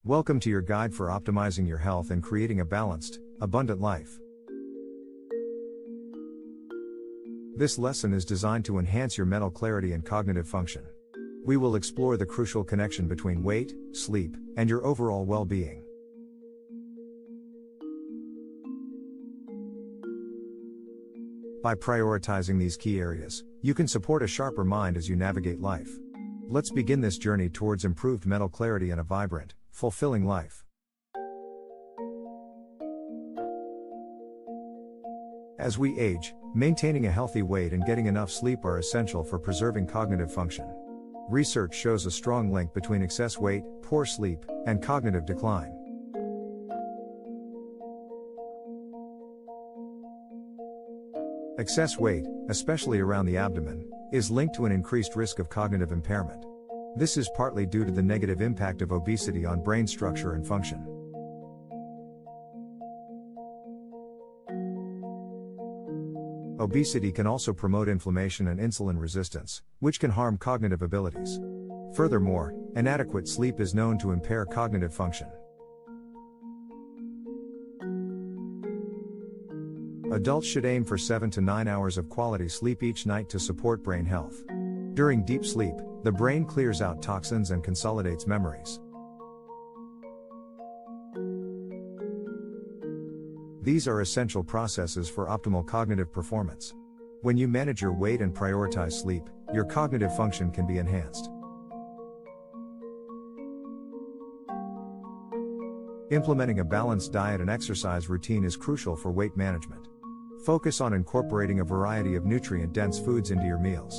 Welcome to your guide for optimizing your health and creating a balanced, abundant life. This lesson is designed to enhance your mental clarity and cognitive function. We will explore the crucial connection between weight, sleep, and your overall well-being. By prioritizing these key areas, you can support a sharper mind as you navigate life. Let's begin this journey towards improved mental clarity and a vibrant, fulfilling life. As we age, maintaining a healthy weight and getting enough sleep are essential for preserving cognitive function. Research shows a strong link between excess weight, poor sleep, and cognitive decline. Excess weight, especially around the abdomen, is linked to an increased risk of cognitive impairment. This is partly due to the negative impact of obesity on brain structure and function. Obesity can also promote inflammation and insulin resistance, which can harm cognitive abilities. Furthermore, inadequate sleep is known to impair cognitive function. Adults should aim for 7 to 9 hours of quality sleep each night to support brain health. During deep sleep, the brain clears out toxins and consolidates memories. These are essential processes for optimal cognitive performance. When you manage your weight and prioritize sleep, your cognitive function can be enhanced. Implementing a balanced diet and exercise routine is crucial for weight management. Focus on incorporating a variety of nutrient-dense foods into your meals.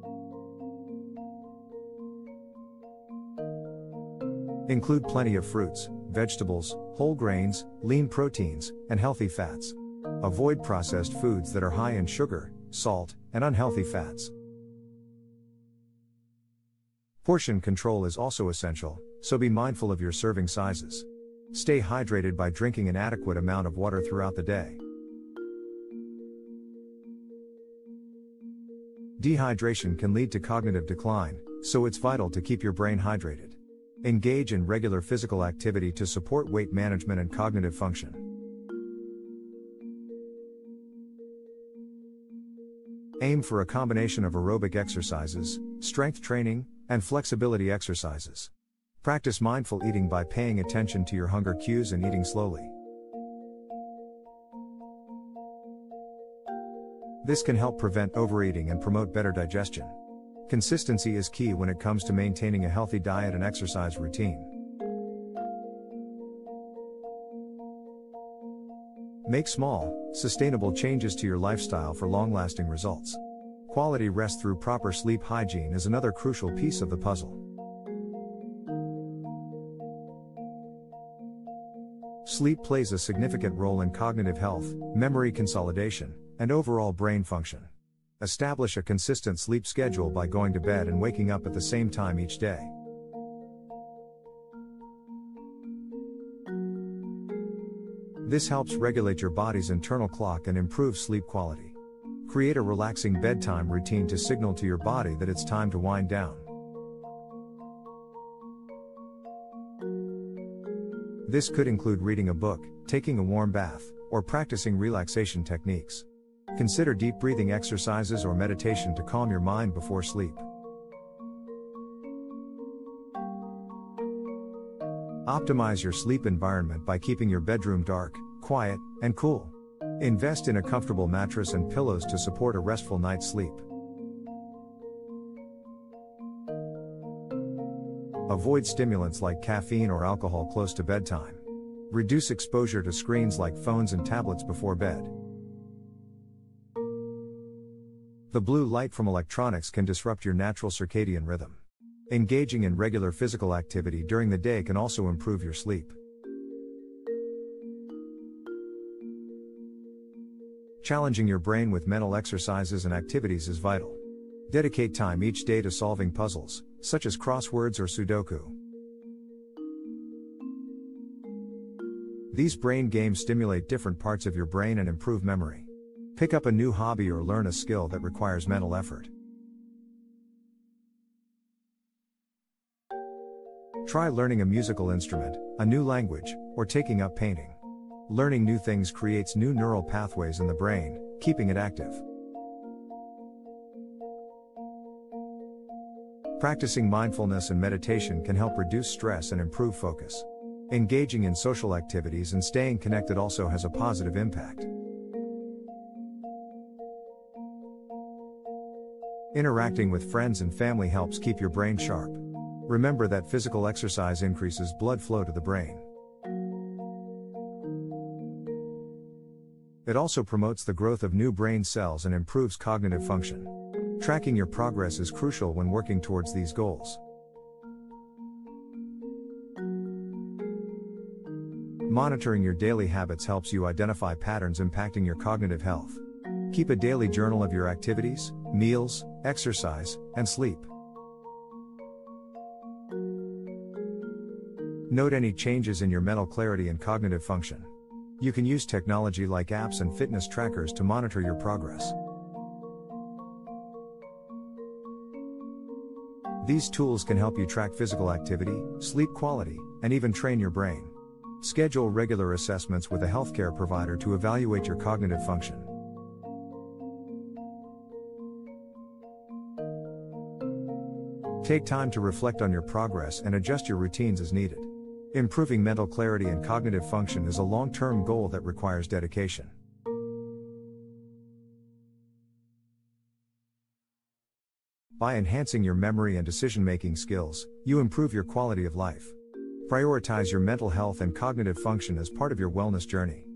Include plenty of fruits, vegetables, whole grains, lean proteins, and healthy fats. Avoid processed foods that are high in sugar, salt, and unhealthy fats. Portion control is also essential, so be mindful of your serving sizes. Stay hydrated by drinking an adequate amount of water throughout the day. Dehydration can lead to cognitive decline, so it's vital to keep your brain hydrated. Engage in regular physical activity to support weight management and cognitive function. Aim for a combination of aerobic exercises, strength training, and flexibility exercises. Practice mindful eating by paying attention to your hunger cues and eating slowly. This can help prevent overeating and promote better digestion. Consistency is key when it comes to maintaining a healthy diet and exercise routine. Make small, sustainable changes to your lifestyle for long-lasting results. Quality rest through proper sleep hygiene is another crucial piece of the puzzle. Sleep plays a significant role in cognitive health, memory consolidation, and overall brain function. Establish a consistent sleep schedule by going to bed and waking up at the same time each day. This helps regulate your body's internal clock and improve sleep quality. Create a relaxing bedtime routine to signal to your body that it's time to wind down. This could include reading a book, taking a warm bath, or practicing relaxation techniques. Consider deep breathing exercises or meditation to calm your mind before sleep. Optimize your sleep environment by keeping your bedroom dark, quiet, and cool. Invest in a comfortable mattress and pillows to support a restful night's sleep. Avoid stimulants like caffeine or alcohol close to bedtime. Reduce exposure to screens like phones and tablets before bed. The blue light from electronics can disrupt your natural circadian rhythm. Engaging in regular physical activity during the day can also improve your sleep. Challenging your brain with mental exercises and activities is vital. Dedicate time each day to solving puzzles, such as crosswords or Sudoku. These brain games stimulate different parts of your brain and improve memory. Pick up a new hobby or learn a skill that requires mental effort. Try learning a musical instrument, a new language, or taking up painting. Learning new things creates new neural pathways in the brain, keeping it active. Practicing mindfulness and meditation can help reduce stress and improve focus. Engaging in social activities and staying connected also has a positive impact. Interacting with friends and family helps keep your brain sharp. Remember that physical exercise increases blood flow to the brain. It also promotes the growth of new brain cells and improves cognitive function. Tracking your progress is crucial when working towards these goals. Monitoring your daily habits helps you identify patterns impacting your cognitive health. Keep a daily journal of your activities, meals, exercise, and sleep. Note any changes in your mental clarity and cognitive function. You can use technology like apps and fitness trackers to monitor your progress. These tools can help you track physical activity, sleep quality, and even train your brain. Schedule regular assessments with a healthcare provider to evaluate your cognitive function. Take time to reflect on your progress and adjust your routines as needed. Improving mental clarity and cognitive function is a long-term goal that requires dedication. By enhancing your memory and decision-making skills, you improve your quality of life. Prioritize your mental health and cognitive function as part of your wellness journey.